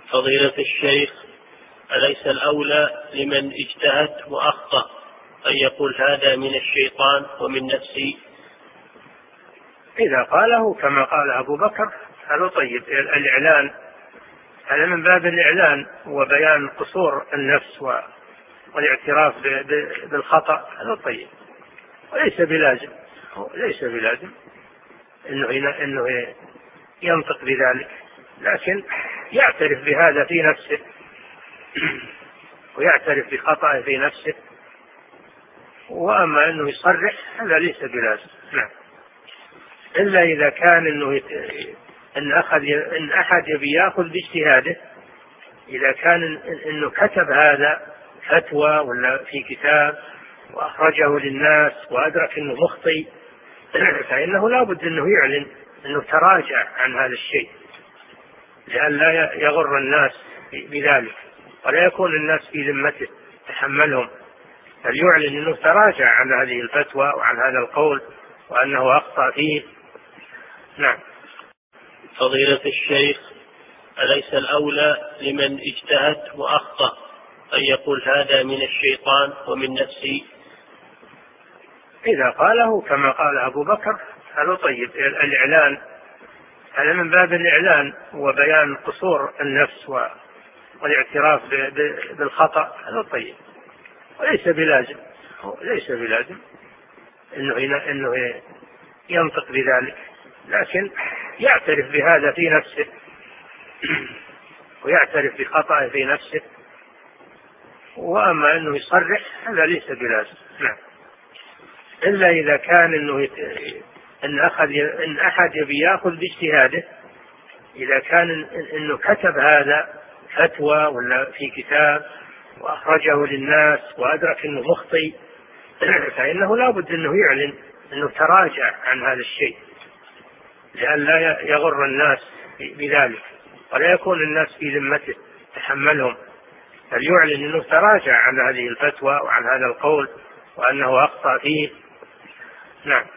فضيلة الشيخ، أليس الأولى لمن اجتهد وأخطأ أن يقول هذا من الشيطان ومن نفسي؟ إذا قاله كما قال أبو بكر هذا طيب. الإعلان هذا من باب الإعلان وبيان قصور النفس والاعتراف بالخطأ، هذا طيب، وليس بلازم إنه ينطق بذلك، لكن يعترف بهذا في نفسه ويعترف بخطأه في نفسه. وأما أنه يصرح هذا ليس بلازم. نعم. إلا إذا كان إن أحد يبي يأخذ باجتهاده، إذا كان إنه كتب هذا فتوى ولا في كتاب وأخرجه للناس وأدرك أنه مخطئ، فإنه لا بد أنه يعلن أنه تراجع عن هذا الشيء لئلا يغر الناس بذلك ولا يكون الناس في ذمته تحملهم، بل يعلن أنه تراجع عن هذه الفتوى وعن هذا القول وأنه أخطأ فيه. نعم. فضيلة الشيخ، أليس الأولى لمن اجتهد وأخطأ أن يقول هذا من الشيطان ومن نفسي؟ إذا قاله كما قال أبو بكر هذا طيب. الإعلان هذا من باب الإعلان وبيان قصور النفس والاعتراف بالخطأ، هذا طيب، وليس بلازم إنه ينطق بذلك، لكن يعترف بهذا في نفسه ويعترف بخطأه في نفسه. وأما أنه يصرح هذا ليس بلازم. نعم. إلا إذا كان إن أحد يبي يأخذ باجتهاده، إذا كان إنه كتب هذا فتوى ولا في كتاب وأخرجه للناس وأدرك أنه مخطئ، فإنه لا بد أنه يعلن أنه تراجع عن هذا الشيء لئلا يغر الناس بذلك ولا يكون الناس في ذمته تحملهم، بل يعلن أنه تراجع عن هذه الفتوى وعن هذا القول وأنه أخطأ فيه. نعم.